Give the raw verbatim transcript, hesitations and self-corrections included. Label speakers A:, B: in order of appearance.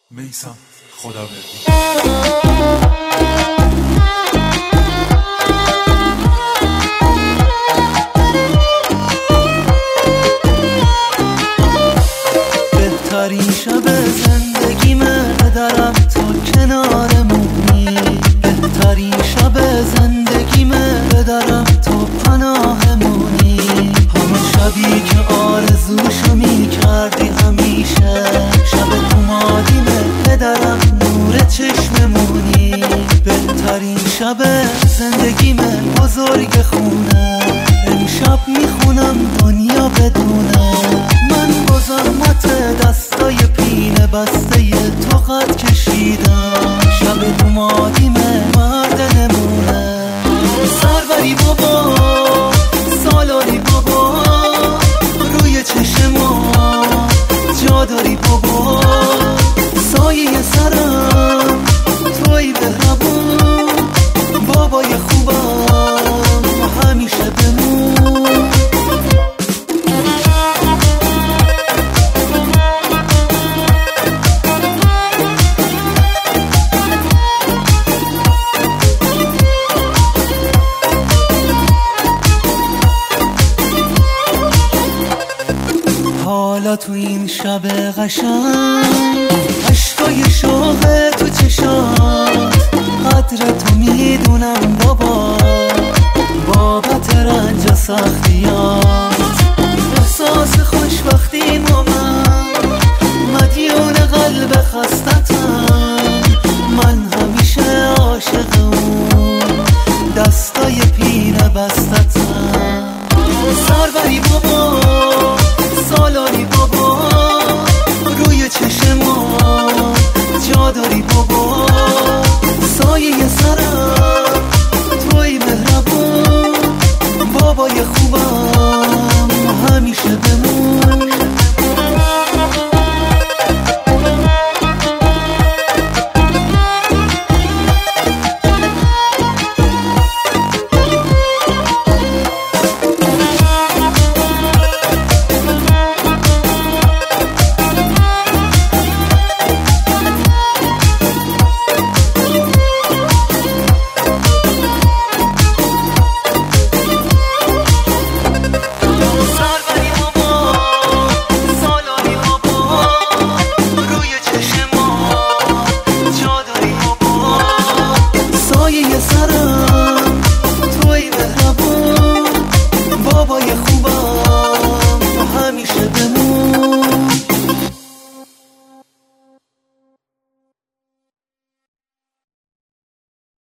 A: میثم خداوردی.
B: بهترین شب زندگیمه دارم تا کنارمونی، بهترین شب زندگیمه دارم تا پناهمونی. همون شبی که آرزوشو میکردی همیشه، شب اومادیمه پدرم نور چشممونی. بهترین شب زندگیمه بزرگ خونه، امشب میخونم دنیا بدونه. من با زحمت دستای پینه بسته تو قد کشیدم، شب اومادیمه مرد نمونه. سربری بابا سالاری بابا، روی چشما جا داری بابا. سایه سرم توی بهربون، بابای خوبم همیشه بمون. حالا تو این شب قشنگ عشقای شوق تو چشات، قدر تو میدونم بابا بابت رنج و سختیات. احساس خوشبختی با من، مدیون قلب خسته